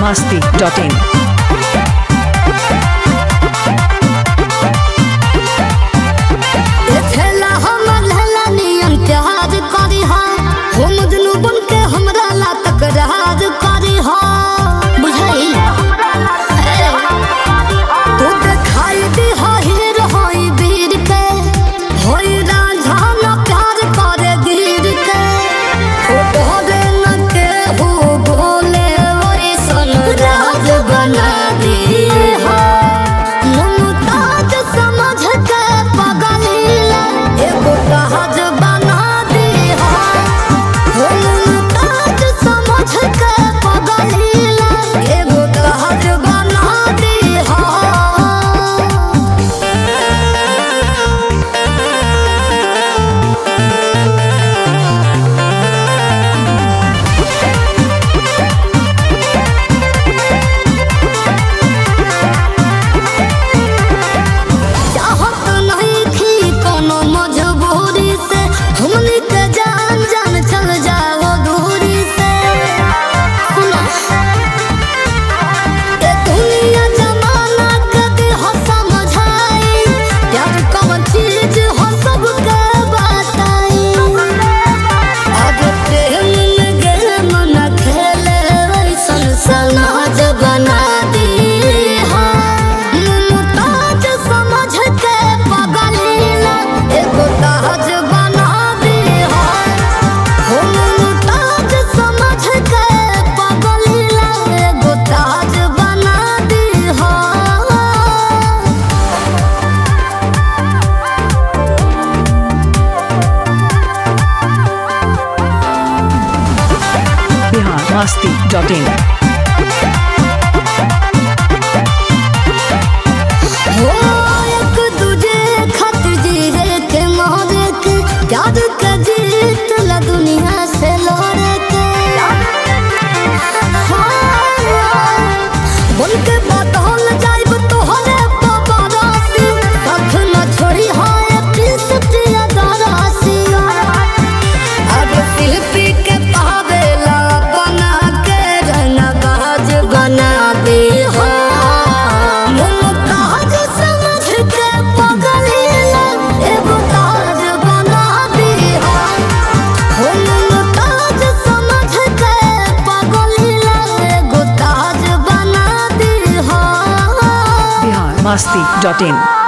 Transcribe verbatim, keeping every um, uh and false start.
masti dot in. masti dot in. दुनिया से लौड़े के बोल के बदल जाइब तोहरे परासी कख न छोड़ी हाय प्रिंस प्रिया दरासी अब शिल्पी के पावेला बना के रहना बाज बना दी हो मुमताज समझ के पगलीला एगो ताज बना दी हो मुमताज समझ के पगलीला एगो ताज बना दी हो masti dot in.